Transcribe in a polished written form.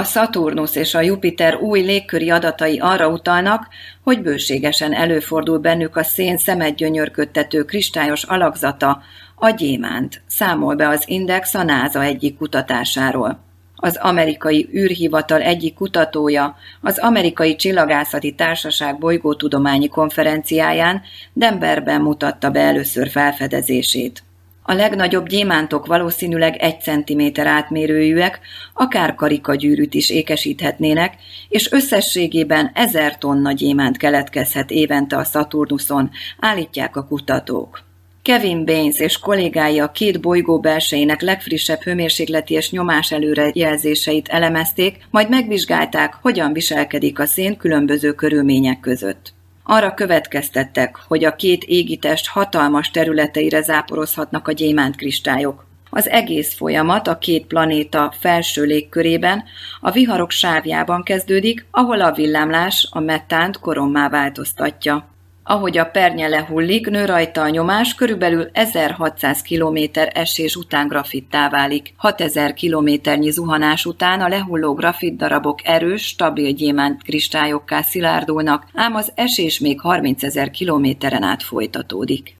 A Szaturnusz és a Jupiter új légköri adatai arra utalnak, hogy bőségesen előfordul bennük a szén szemet gyönyörködtető kristályos alakzata, a gyémánt, számol be az Index a NASA egyik kutatásáról. Az amerikai űrhivatal egyik kutatója az Amerikai Csillagászati Társaság bolygótudományi konferenciáján Denverben mutatta be először felfedezését. A legnagyobb gyémántok valószínűleg 1 cm átmérőjűek, akár karikagyűrűt is ékesíthetnének, és összességében 1000 tonna gyémánt keletkezhet évente a Szaturnuszon, állítják a kutatók. Kevin Baines és kollégái a 2 bolygó belsejének legfrissebb hőmérsékleti és nyomás előrejelzéseit elemezték, majd megvizsgálták, hogyan viselkedik a szén különböző körülmények között. Arra következtettek, hogy a 2 égitest hatalmas területeire záporozhatnak a gyémántkristályok. Az egész folyamat a 2 planéta felső légkörében, a viharok sávjában kezdődik, ahol a villámlás a metánt korommá változtatja. Ahogy a pernye lehullik, nő rajta a nyomás, körülbelül 1600 km esés után grafittá válik. 6000 kilométernyi zuhanás után a lehulló grafitdarabok erős, stabil gyémánt kristályokká szilárdulnak, ám az esés még 30 000 kilométeren át folytatódik.